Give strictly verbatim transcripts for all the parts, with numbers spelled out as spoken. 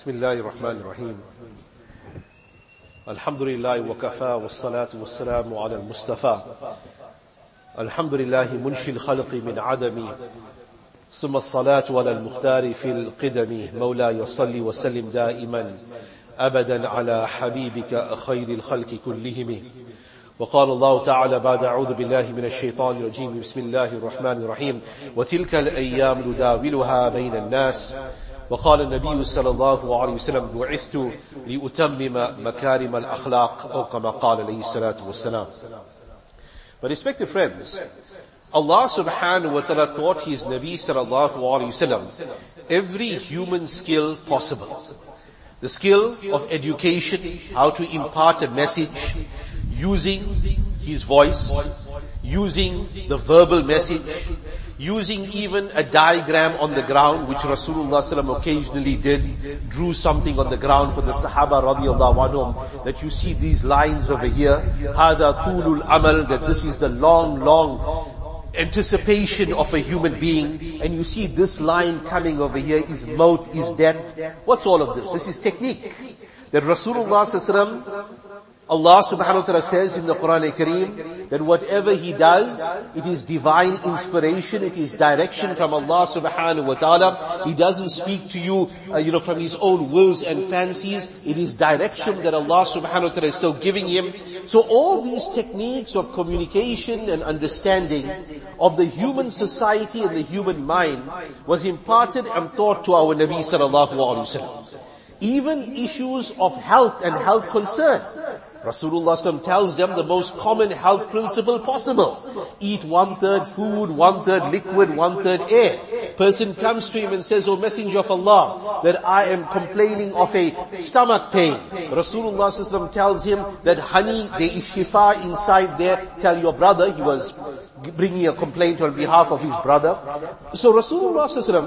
Bismillah ar-Rahman ar-Rahim. Alhamdulillah wa kafa wa salatu wa salamu ala al-Mustafa. Alhamdulillah munshi al-khalqi min adami. Summa as-salatu ala al-Mukhtari fil qidami. Mawla yusalli wa sallim daiman. Abadan ala habibika khayri al-khalqi kullihimi. وقال الله تعالى بعد أعوذ بالله من الشيطان الرجيم بسم الله الرحمن الرحيم وتلك الأيام نداولها بين الناس وقال النبي صلى الله عليه وسلم بعثت لأتمم مكارم الأخلاق أو كما قال عليه الصلاة والسلام. My respected friends, Allah subhanahu wa ta'ala taught His Nabi sallallahu alayhi wasallam every human skill possible. The skill of education, how to impart a message, using his voice, using the verbal message, using even a diagram on the ground, which Rasulullah sallam occasionally did, drew something on the ground for the Sahaba radiyallahu anhum, that you see these lines over here, هَذَا طُولُ الْأَمَلِ, that this is the long, long anticipation of a human being, and you see this line coming over here, is maut, is death. What's all of this? This is technique. That Rasulullah sallallahu alaihi wasallam, Allah subhanahu wa ta'ala says in the Quran Kareem that whatever He does, it is divine inspiration, it is direction from Allah subhanahu wa ta'ala. He doesn't speak to you, uh, you know, from His own wills and fancies. It is direction that Allah subhanahu wa ta'ala is so giving Him. So all these techniques of communication and understanding of the human society and the human mind was imparted and taught to our Nabi sallallahu alayhi wa sallam. Even issues of health and health concern. Rasulullah tells them the most common health principle possible. Eat one third food, one third liquid, one third air. Person comes to him and says, "O Messenger of Allah, that I am complaining of a stomach pain." Rasulullah tells him that honey, there is shifa inside there. Tell your brother. He was bringing a complaint on behalf of his brother. So Rasulullah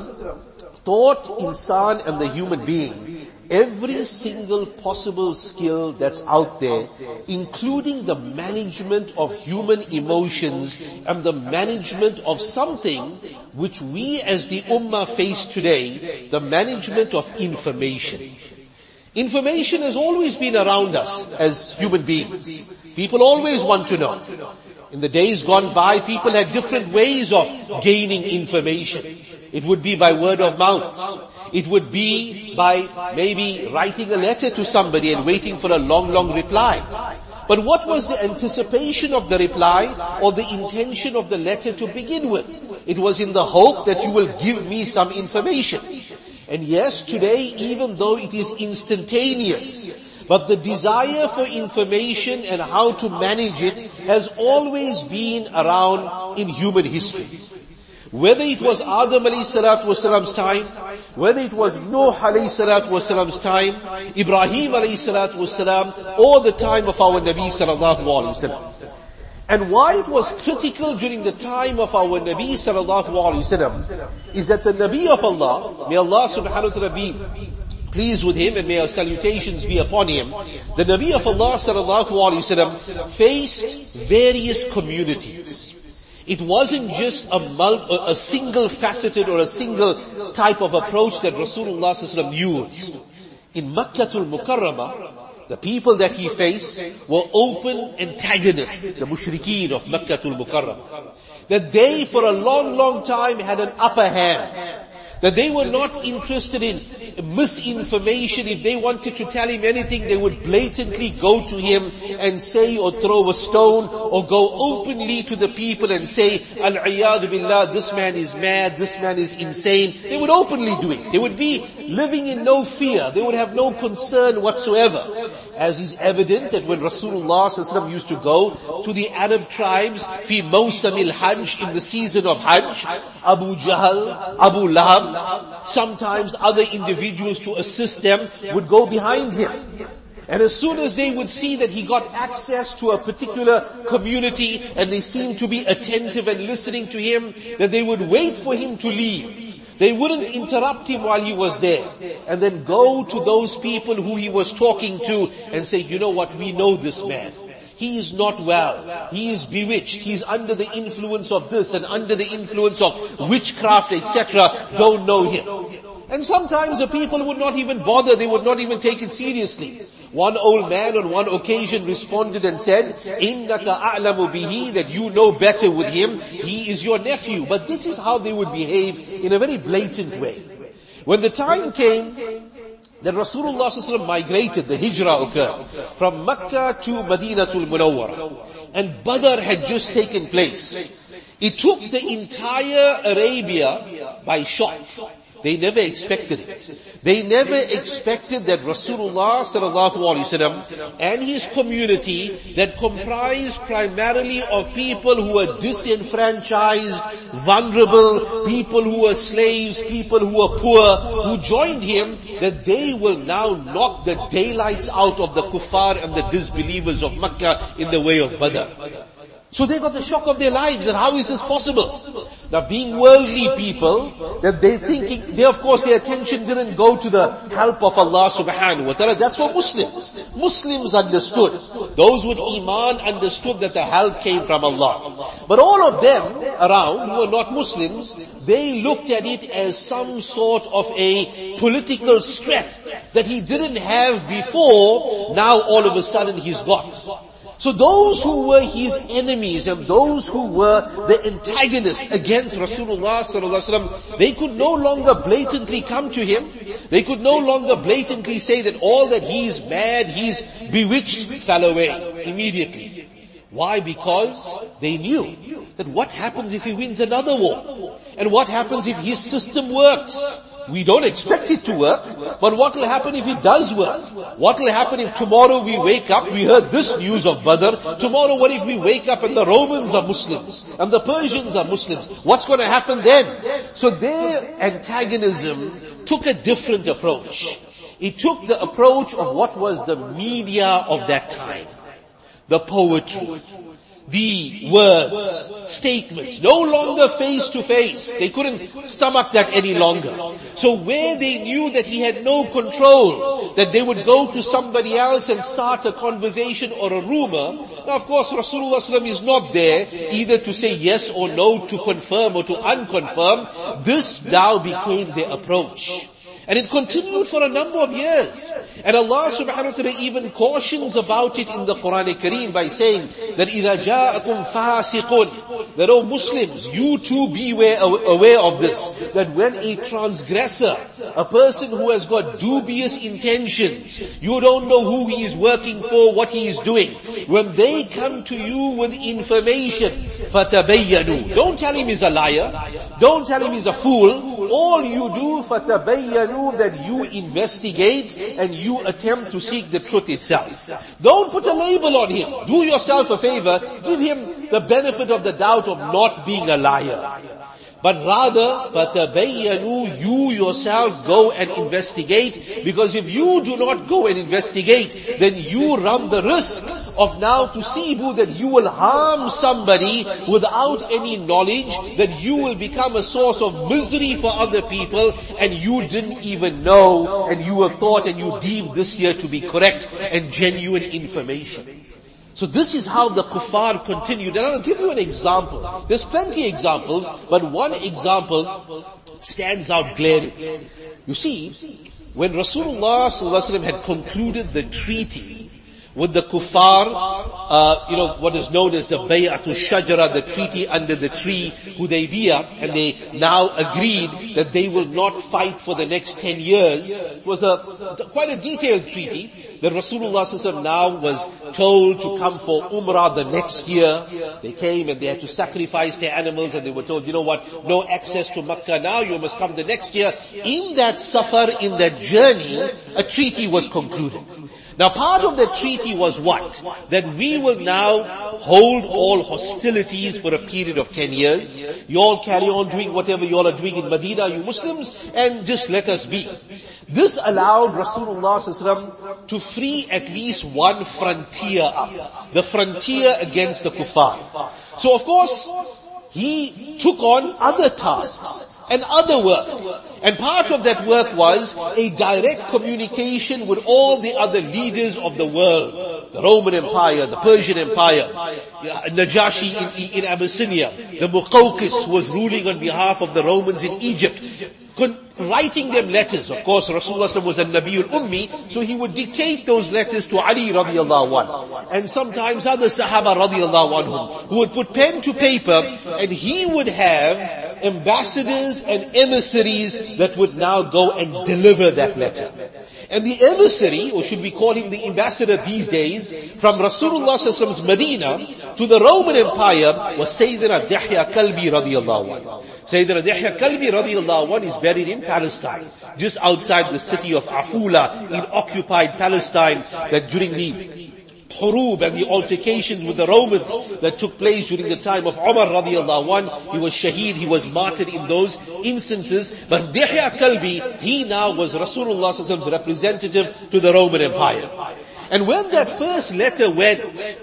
taught insan and the human being every single possible skill that's out there, including the management of human emotions and the management of something which we as the ummah face today, the management of information. Information has always been around us as human beings. People always want to know. In the days gone by, people had different ways of gaining information. It would be by word of mouth. It would be by maybe writing a letter to somebody and waiting for a long, long reply. But what was the anticipation of the reply or the intention of the letter to begin with? It was in the hope that you will give me some information. And yes, today, even though it is instantaneous, but the desire for information and how to manage it has always been around in human history. Whether it was Adam alayhi salatu wasalam's time, whether it was Nuh alayhi salatu wasalam's time, Ibrahim alayhi salatu wasalam, or the time of our Nabi sallallahu alayhi wasallam. And why it was critical during the time of our Nabi sallallahu alayhi wasallam is that the Nabi of Allah, may Allah subhanahu wa ta'ala be pleased with him and may our salutations be upon him, the Nabi of Allah sallallahu alayhi wasallam faced various communities. It wasn't just a, mul- a single faceted or a single type of approach that Rasulullah sallallahu alayhi wasallam used. In Makkatul Mukarramah, the people that he faced were open antagonists, the mushrikeen of Makkatul Mukarramah. That they for a long, long time had an upper hand. That they were not interested in misinformation. If they wanted to tell him anything, they would blatantly go to him and say or throw a stone or go openly to the people and say, Al-Iyadu Billah, this man is mad, this man is insane. They would openly do it. They would be living in no fear. They would have no concern whatsoever. As is evident that when Rasulullah sallallahu alaihi wasallam used to go to the Arab tribes, fi mawsamil Hajj, in the season of Hajj, Abu Jahl, Abu Lahab, sometimes other individuals to assist them would go behind him. And as soon as they would see that he got access to a particular community and they seemed to be attentive and listening to him, then they would wait for him to leave. They wouldn't interrupt him while he was there. And then go to those people who he was talking to and say, you know what, we know this man. He is not well. He is bewitched. He is under the influence of this and under the influence of witchcraft, et cetera. Don't know him. And sometimes the people would not even bother, they would not even take it seriously. One old man on one occasion responded and said, إِنَّكَ أَعْلَمُ بِهِ, that you know better with him, he is your nephew. But this is how they would behave in a very blatant way. When the time came that Rasulullah sallallahu alaihi wasallam migrated, the hijrah occurred from Makkah to Madinatul Munawwarah, and Badr had just taken place. It took the entire Arabia by shock. They never expected it. They never expected that Rasulullah sallallahu alaihi wasallam and his community that comprised primarily of people who were disenfranchised, vulnerable, people who were slaves, people who were poor, who joined him, that they will now knock the daylights out of the kuffar and the disbelievers of Makkah in the way of Badr. So they got the shock of their lives, and how is this possible? Now being worldly people, that they thinking, they of course their attention didn't go to the help of Allah subhanahu wa ta'ala. That's for Muslims. Muslims understood. Those with Iman understood that the help came from Allah. But all of them around who were not Muslims, they looked at it as some sort of a political strength that he didn't have before, now all of a sudden he's got. So those who were his enemies and those who were the antagonists against Rasulullah sallallahu alaihi wasallam, they could no longer blatantly come to him. They could no longer blatantly say that all that he's mad, he's bewitched, fell away immediately. Why? Because they knew that what happens if he wins another war? And what happens if his system works? We don't expect it to work, but what will happen if it does work? What will happen if tomorrow we wake up, we heard this news of Badr, tomorrow what if we wake up and the Romans are Muslims, and the Persians are Muslims? What's going to happen then? So their antagonism took a different approach. It took the approach of what was the media of that time. The poetry, the words, statements, no longer face to face. They couldn't stomach that any longer. So where they knew that he had no control, that they would go to somebody else and start a conversation or a rumor. Now of course Rasulullah sallallahu alaihi wasallam is not there either to say yes or no, to confirm or to unconfirm. This now became their approach. And it continued for a number of years. And Allah subhanahu wa ta'ala even cautions about it in the Quran Kareem by saying that إِذَا جَاءَكُمْ فَاسِقٌ, that, oh Muslims, you too be aware, aware of this, that when a transgressor, a person who has got dubious intentions, you don't know who he is working for, what he is doing, when they come to you with information, فَتَبَيَّنُوا, don't tell him he's a liar, don't tell him he's a fool, all you do, فَتَبَيَّنُوا, that you investigate and you attempt to seek the truth itself. Don't put a label on him. Do yourself a favor, give him the benefit of the doubt of not being a liar. But rather, فَتَبَيَّنُوا, you yourself go and investigate, because if you do not go and investigate, then you run the risk of now tusibu, that you will harm somebody without any knowledge, that you will become a source of misery for other people, and you didn't even know, and you were thought and you deemed this here to be correct and genuine information. So this is how the kuffar continued. And I'll give you an example. There's plenty of examples, but one example stands out glaring. You see, when Rasulullah sallallahu alaihi wasallam had concluded the treaty with the kuffar, uh, you know, what is known as the Bay'atul Shajara, the treaty under the tree, Hudaybiyah, and they now agreed that they will not fight for the next ten years. It was a, quite a detailed treaty that Rasulullah sallallahu alaihi wasallam now was told to come for Umrah the next year. They came and they had to sacrifice their animals, and they were told, you know what, no access to Makkah now, you must come the next year. In that safar, in that journey, a treaty was concluded. Now part of the treaty was what? That we will now hold all hostilities for a period of ten years. You all carry on doing whatever you all are doing in Medina, you Muslims, and just let us be. This allowed Rasulullah sallallahu alaihi wasallam to free at least one frontier up. The frontier against the kuffar. So of course, he took on other tasks and other work. And part of that work was a direct communication with all the other leaders of the world. The Roman Empire, the Persian Empire, Najashi in, in Abyssinia, the Muqawqis was ruling on behalf of the Romans in Egypt, Con- writing them letters. Of course, Rasulullah was a Nabiul Ummi, so he would dictate those letters to Ali radiallahu anhu, and sometimes other Sahaba radiallahu anhum, who would put pen to paper, and he would have ambassadors and emissaries that would now go and deliver that letter. And the emissary, or should we call him the ambassador these days, from Rasulullah's Medina to the Roman Empire was Sayyidina Dihya Kalbi radiallahu anhu. Sayyidina Dihya Kalbi radiallahu anhu is buried in Palestine, just outside the city of Afula, in occupied Palestine, that during the Hurub and the altercations with the Romans that took place during the time of Umar radiallahu anhu, he was shaheed, he was martyred in those instances. But Dihya Kalbi, he now was Rasulullah's representative to the Roman Empire. And when that first letter went,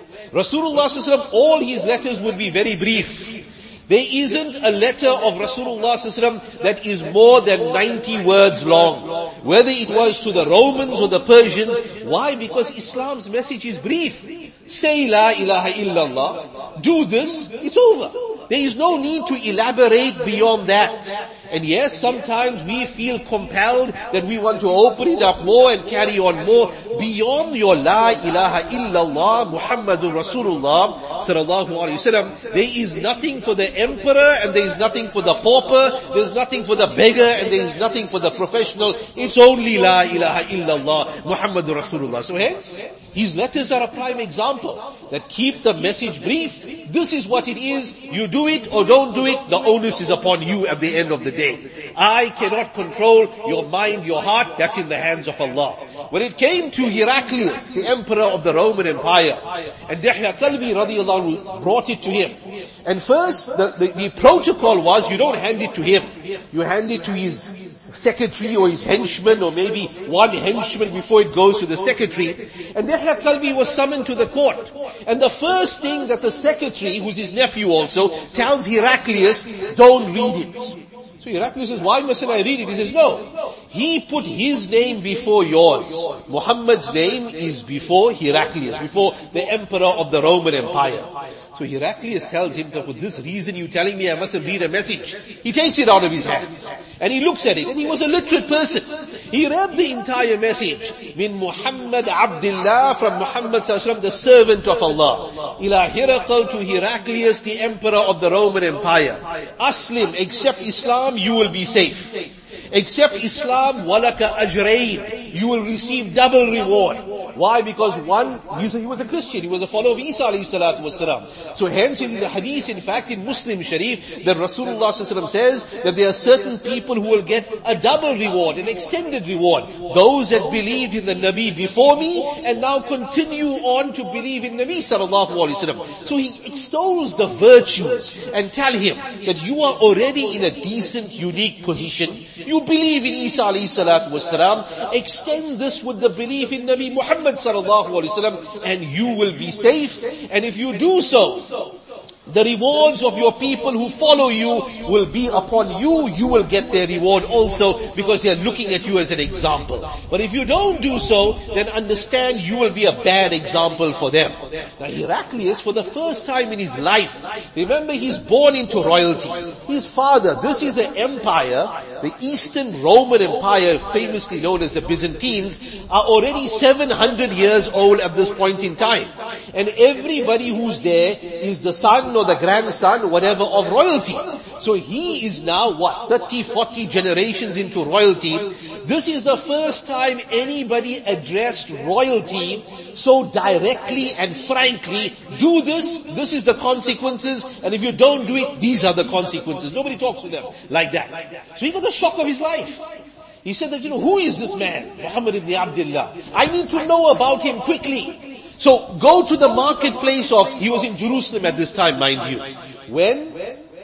Rasulullah, all his letters would be very brief. There isn't a letter of Rasulullah that is more than ninety words long. Whether it was to the Romans or the Persians. Why? Because Islam's message is brief. Say La ilaha illallah. Do this. It's over. There is no need to elaborate beyond that. And yes, sometimes we feel compelled that we want to open it up more and carry on more. Beyond your La ilaha illallah Muhammadur Rasulullah sallallahu alayhi wasallam, there is nothing for the emperor and there is nothing for the pauper, there is nothing for the beggar and there is nothing for the professional. It's only La ilaha illallah Muhammadur Rasulullah. So hence, his letters are a prime example that keep the message brief. This is what it is. You do it or don't do it, the onus is upon you at the end of the day. I cannot control your mind, your heart. That's in the hands of Allah. When it came to Heraclius, the emperor of the Roman Empire, and Dihya Kalbi radiallahu anhu brought it to him. And first, the, the, the protocol was you don't hand it to him. You hand it to his secretary or his henchman, or maybe one henchman before it goes to the secretary. And Dihya Kalbi was summoned to the court. And the first thing that the secretary, who's his nephew also, tells Heraclius, don't read it. So Heraclius says, why mustn't I read it? He says, no. He put his name before yours. Muhammad's name is before Heraclius, before the emperor of the Roman Empire. So Heraclius tells him that for this reason you're telling me I mustn't read a message. He takes it out of his hands and he looks at it, and he was a literate person. He read the entire message. Min Muhammad Abdullah, from Muhammad sallallahu alaihi wasallam, the servant of Allah. Ila Herakl, to Heraclius, the emperor of the Roman Empire. Aslim, accept Islam, you will be safe. Accept Islam, walaka ajrain. You will receive double reward. Why? Because one, he was a Christian, he was a follower of Isa alayhi salatu wasalam. So hence in the hadith, in fact in Muslim Sharif, that Rasulullah sallallahu alaihi wasallam says that there are certain people who will get a double reward, an extended reward. Those that believed in the Nabi before me and now continue on to believe in Nabi sallallahu alaihi wasallam. So he extols the virtues and tell him that you are already in a decent, unique position. You believe in Isa alayhi salatu wasalam. Extend this with the belief in Nabi Muhammad sallallahu alaihi wasallam, and you will be safe. And if you do so, the rewards of your people who follow you will be upon you. You will get their reward also, because they are looking at you as an example. But if you don't do so, then understand you will be a bad example for them. Now Heraclius, for the first time in his life, remember he's born into royalty. His father, this is the empire, the Eastern Roman Empire, famously known as the Byzantines, are already seven hundred years old at this point in time. And everybody who's there is the son or the grandson, whatever, of royalty. So he is now what? thirty, forty generations into royalty. This is the first time anybody addressed royalty so directly and frankly. Do this, this is the consequences, and if you don't do it, these are the consequences. Nobody talks to them like that. So he got the shock of his life. He said that, you know, who is this man? Muhammad ibn Abdullah. I need to know about him quickly. So go to the marketplace of, he was in Jerusalem at this time, mind you, when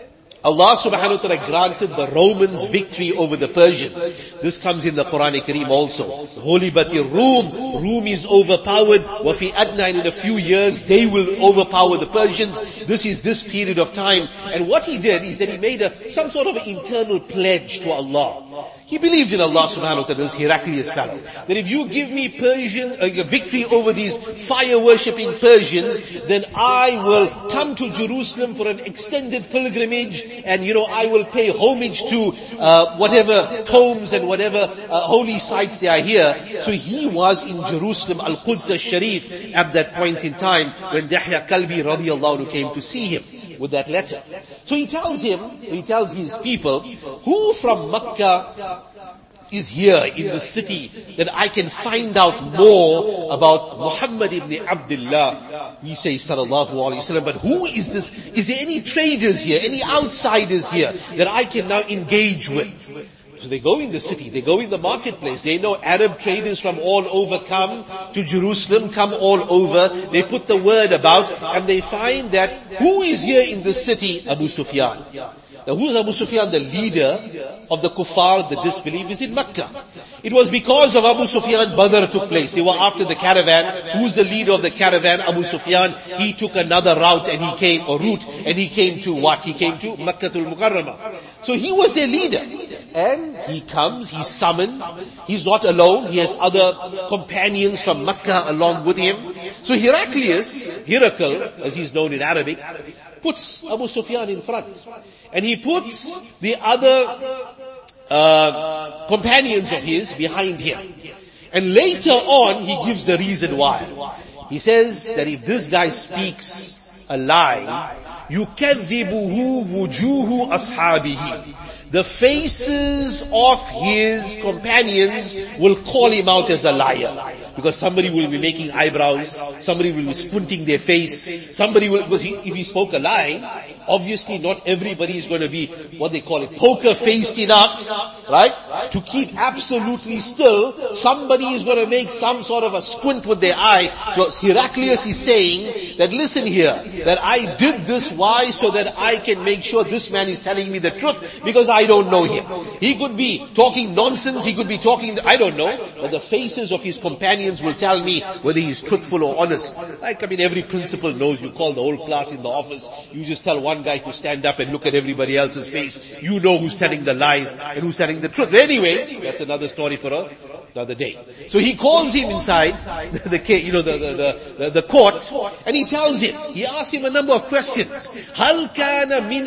Allah subhanahu wa ta'ala granted the Romans victory over the Persians. This comes in the Quran Kareem also. Ghulibatir Rum, Rum is overpowered. Wafi Adna, in a few years they will overpower the Persians. This is this period of time. And what he did is that he made a, some sort of an internal pledge to Allah. He believed in Allah subhanahu wa ta'ala, this Heraclius fellow. That if you give me Persian, a victory over these fire-worshipping Persians, then I will come to Jerusalem for an extended pilgrimage, and you know, I will pay homage to uh, whatever tombs and whatever uh, holy sites there are here. So he was in Jerusalem, Al-Quds al-Sharif, at that point in time when Dihya Kalbi radiallahu anhu came to see him with that letter. So he tells him, he tells his people, who from Makkah is here in the city that I can find out more about Muhammad ibn Abdullah? We say sallallahu alayhi wasallam, but who is this? Is there any traders here, any outsiders here that I can now engage with? So they go in the city, they go in the marketplace, they know Arab traders from all over come to Jerusalem, come all over, they put the word about, and they find that who is here in the city? Abu Sufyan. Now who is Abu Sufyan? The leader of the kuffar, the disbelievers in Makkah. It was because of Abu Sufyan Badr took place. They were after the caravan. Who's the leader of the caravan? Abu Sufyan. He took another route and he came, or route, and he came to what? He came to Makkatul Mukarramah. So he was their leader. And he comes, he's summoned. He's not alone. He has other companions from Makkah along with him. So Heraclius, Heracle, as he's known in Arabic, puts Abu Sufyan in front. And he puts the other uh, companions of his behind him. And later on, he gives the reason why. He says that if this guy speaks a lie, يُكَذِّبُهُ وُجُوهُ أَصْحَابِهِ, the faces of his companions will call him out as a liar. Because somebody will be making eyebrows, somebody will be squinting their face, somebody will, because he, if he spoke a lie, obviously not everybody is going to be, what they call it, poker-faced enough, right? To keep absolutely still. Somebody is going to make some sort of a squint with their eye. So Heraclius is saying that, listen here, that I did this, why? So that I can make sure this man is telling me the truth, because I don't know him. He could be talking nonsense, he could be talking, I don't know, but the faces of his companions will tell me whether he's truthful or honest. Like, I mean, every principal knows, you call the whole class in the office, you just tell one guy to stand up and look at everybody else's face. You know who's telling the lies and who's telling the truth. Anyway, that's another story for a another day. So he calls him inside the, the you know, the, the, the, the court, and he tells him, he asks him a number of questions. Hal kana min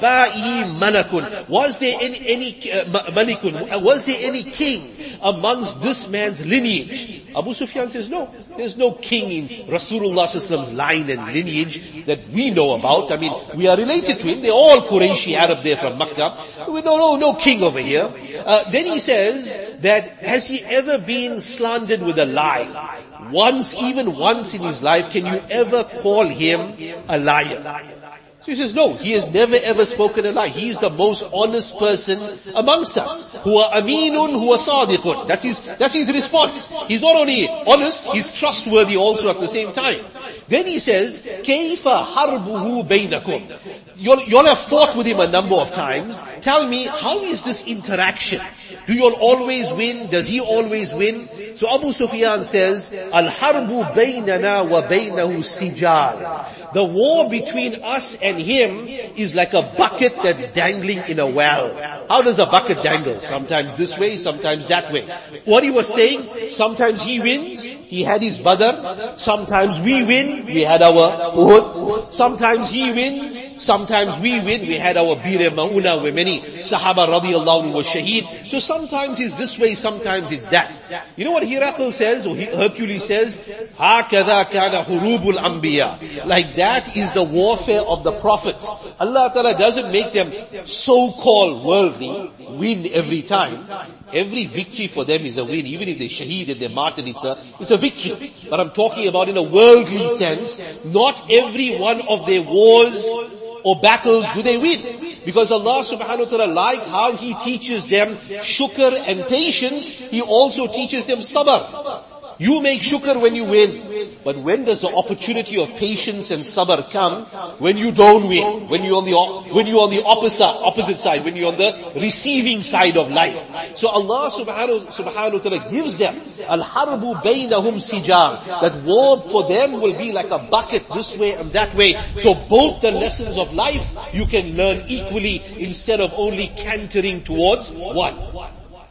aba'i malakun? Was there any, any uh, malikun? Was there any king amongst this man's lineage? Abu Sufyan says, no, there's no king in Rasulullah's line and lineage that we know about. I mean, we are related to him. They're all Qurayshi Arab there from Makkah. We don't know, no king over here. Uh, then he says that, has he ever been slandered with a lie? Once, even once in his life, can you ever call him a liar? So he says, no, he has never ever spoken a lie. He is the most honest person amongst us. Huwa aminun, huwa sadiqun. That's his, that's his response. He's not only honest, he's trustworthy also at the same time. Then he says, Kayfa harbuhu bainakum. You'll, you'll have fought with him a number of times. Tell me, how is this interaction? Do you always win? Does he always win? So Abu Sufyan says, Al-harbu baynana wa baynahu sijal. The war between us and him is like a bucket that's dangling in a well. How does a bucket dangle? Sometimes this way, sometimes that way. What he was saying, sometimes he wins, he had his Badr. Sometimes we win, we had our Uhud. Sometimes he wins, sometimes we win, we had our Bir Mauna, where many Sahaba radiallahu anhu were shaheed. So sometimes it's this way, sometimes it's that. You know what Heracle says, or Hercules says? هَكَذَا كَانَ حُرُوبُ الْأَنْبِيَا. Like that is the warfare of the prophets. Allah Ta'ala doesn't make them so-called worldly, win every time. Every victory for them is a win. Even if they shaheed and they're martyred, it's a, it's a victory. But I'm talking about in a worldly sense, not every one of their wars or battles do they win. Because Allah subhanahu wa ta'ala, like how He teaches them shukr and patience, He also teaches them sabr. You make shukr when you win. But when does the opportunity of patience and sabr come? When you don't win. When you're on the, when you're on the opposite, opposite side. When you're on the receiving side of life. So Allah subhanahu, subhanahu wa ta'ala gives them al-harbu baynahum sijal. That war for them will be like a bucket this way and that way. So both the lessons of life you can learn equally instead of only cantering towards one.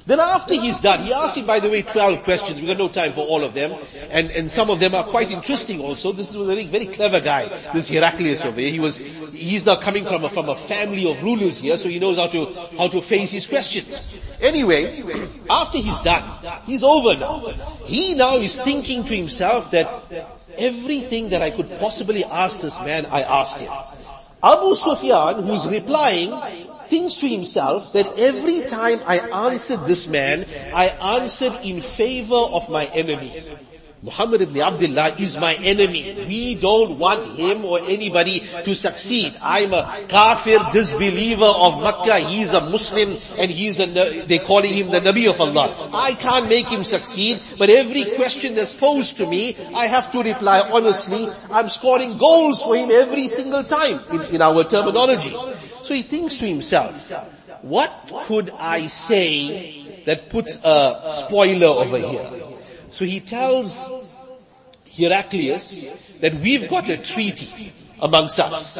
Then after he's done, he asks him, by the way, twelve questions. We've got no time for all of them. And, and some of them are quite interesting also. This is a very, very clever guy, this Heraclius over here. He was, he's now coming from a, from a family of rulers here, so he knows how to, how to face his questions. Anyway, after he's done, he's over now. He now is thinking to himself that everything that I could possibly ask this man, I asked him. Abu Sufyan, who's replying, thinks to himself that every time I answered this man, I answered in favor of my enemy. Muhammad ibn Abdullah is my enemy. We don't want him or anybody to succeed. I'm a kafir disbeliever of Makkah. He's a Muslim and he's a, they're calling him the Nabi of Allah. I can't make him succeed, but every question that's posed to me, I have to reply honestly. I'm scoring goals for him every single time in, in our terminology. So he thinks to himself, what could I say that puts a spoiler over here? So he tells Heraclius that we've got a treaty amongst us.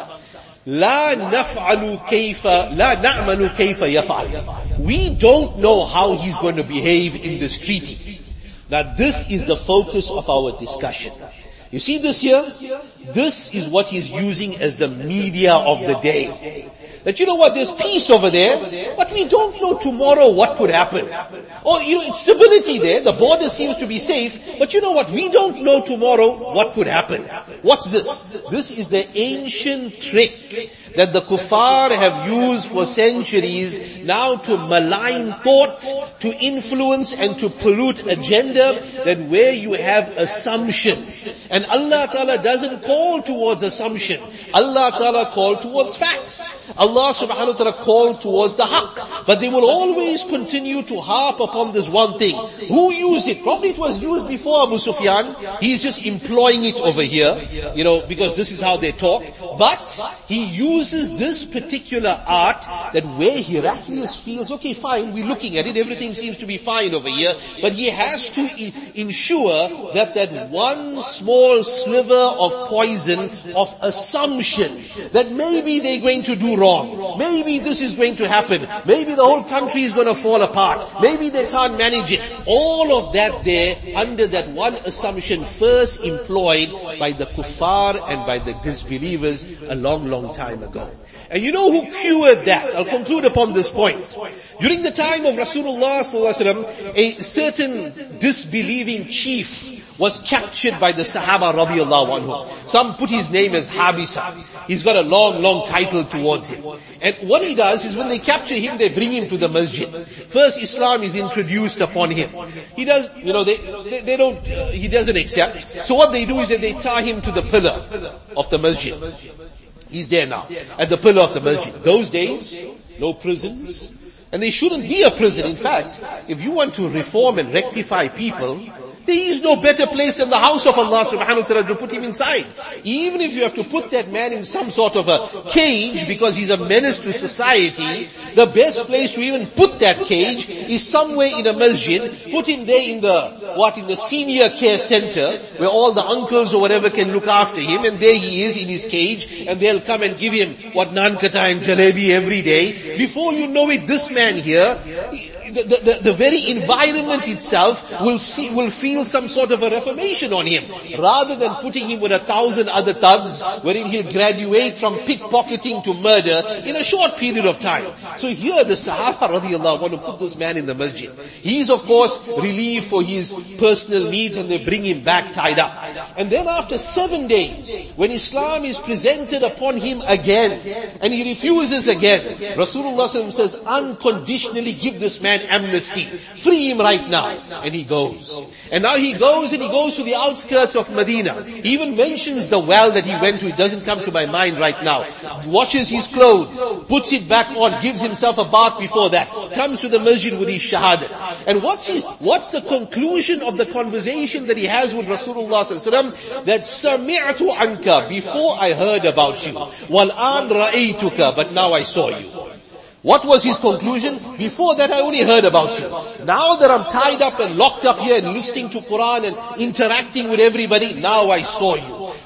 La naf'alu kayfa, la na'manu kayfa yaf'al. We don't know how he's going to behave in this treaty. Now this is the focus of our discussion. You see this here? This is what he's using as the media of the day. That you know what, there's peace over there, but we don't know tomorrow what could happen. Or, you know, it's stability there, the border seems to be safe, but you know what, we don't know tomorrow what could happen. What's this? This is the ancient trick that the kuffar have used for centuries now to malign thought, to influence and to pollute agenda, that where you have assumption. And Allah Ta'ala doesn't call towards assumption. Allah Ta'ala called towards facts. Allah subhanahu wa ta'ala called towards the haqq. But they will always continue to harp upon this one thing. Who used it? Probably it was used before Abu Sufyan. He's just employing it over here, you know, because this is how they talk. But he uses this particular art that where Heraclius feels, okay, fine, we're looking at it, everything seems to be fine over here, but he has to I- ensure that that one small sliver of poison, of assumption, that maybe they're going to do wrong, maybe this is going to happen, maybe the whole country is going to fall apart, maybe they can't manage it. All of that there, under that one assumption first employed by the kuffar and by the disbelievers a long, long time ago. And you know who cured that? I'll conclude upon this point. During the time of Rasulullah sallallahu alaihi wasallam, a certain disbelieving chief was captured by the Sahaba radiallahu anhu. Some put his name as Habisa. He's got a long, long title towards him. And what he does is when they capture him, they bring him to the masjid. First Islam is introduced upon him. He does, you know, they, they, they don't, uh, he doesn't accept. So what they do is that they tie him to the pillar of the masjid. He's there now, at the pillar of the masjid. Those days, no prisons. And there shouldn't be a prison. In fact, if you want to reform and rectify people, there is no better place than the house of Allah subhanahu wa ta'ala to put him inside. Even if you have to put that man in some sort of a cage because he's a menace to society, the best place to even put that cage is somewhere in a masjid. Put him there in the, what, in the senior care center where all the uncles or whatever can look after him, and there he is in his cage, and they'll come and give him what naan kata and jalebi every day. Before you know it, this man here, the, the, the very environment itself will see, will feel some sort of a reformation on him, rather than putting him with a thousand other thugs, wherein he'll graduate from pickpocketing to murder in a short period of time. So here the Sahaba radiallahu want to put this man in the masjid. He is of course relieved for his personal needs, and they bring him back tied up. And then after seven days, when Islam is presented upon him again, and he refuses again, Rasulullah says, unconditionally give this man amnesty. Free him right now. And he goes. And now he goes and he goes to the outskirts of Medina. He even mentions the well that he went to. It doesn't come to my mind right now. Washes his clothes, puts it back on, gives himself a bath before that, comes to the masjid with his shahadat. And what's his, what's the conclusion of the conversation that he has with Rasulullah sallallahu alaihi wasallam? That sami'tu anka, before I heard about you. Wal'an ra'aytuka, but now I saw you. What was his conclusion? Before that I only heard about you. Now that I'm tied up and locked up here and listening to Quran and interacting with everybody, now I saw you.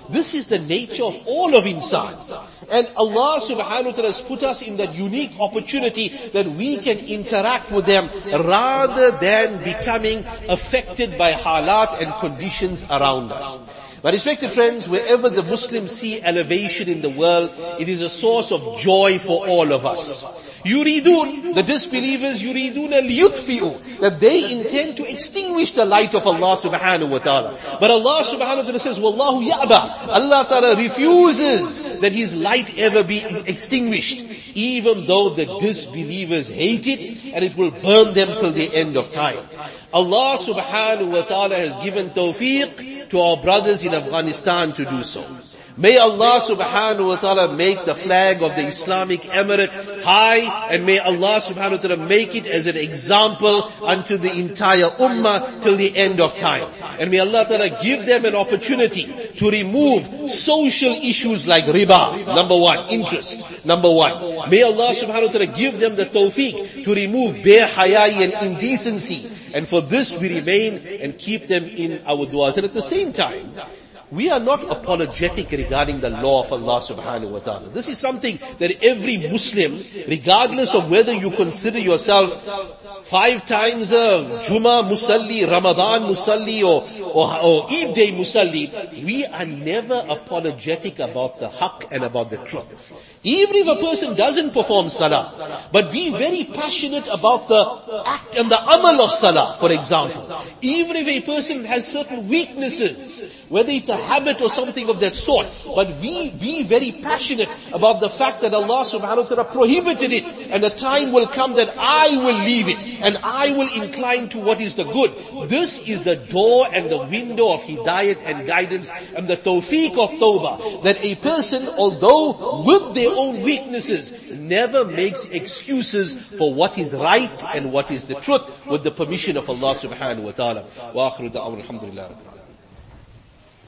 This is the nature of all of insan. And Allah subhanahu wa ta'ala has put us in that unique opportunity that we can interact with them rather than becoming affected by halat and conditions around us. My respected friends, wherever the Muslims see elevation in the world, it is a source of joy for all of us. Yuridun, the disbelievers, yuridun al-yutfi'u, that they intend to extinguish the light of Allah subhanahu wa ta'ala. But Allah subhanahu wa ta'ala says, Wallahu ya'ba. Allah ta'ala refuses that His light ever be extinguished, even though the disbelievers hate it and it will burn them till the end of time. Allah subhanahu wa ta'ala has given tawfiq to our brothers in Afghanistan to do so. May Allah subhanahu wa ta'ala make the flag of the Islamic Emirate high, and may Allah subhanahu wa ta'ala make it as an example unto the entire ummah till the end of time. And may Allah ta'ala give them an opportunity to remove social issues like riba, number one, interest, number one. May Allah subhanahu wa ta'ala give them the tawfiq to remove behayai and indecency. And for this we remain and keep them in our du'as. And at the same time, we are not apologetic regarding the law of Allah subhanahu wa ta'ala. This is something that every Muslim, regardless of whether you consider yourself five times a Jummah Musalli, Ramadan Musalli, or, or, or Eid Day Musalli, we are never apologetic about the haqq and about the truth. Even if a person doesn't perform salah, but be very passionate about the act and the amal of salah, for example. Even if a person has certain weaknesses, whether it's a habit or something of that sort, but we be very passionate about the fact that Allah subhanahu wa ta'ala prohibited it, and a time will come that I will leave it, and I will incline to what is the good. This is the door and the window of hidayat and guidance and the tawfiq of tawbah, that a person, although with their own weaknesses, never makes excuses for what is right and what is the truth, with the permission of Allah subhanahu wa ta'ala. Wa akhiru da'awna alhamdulillah.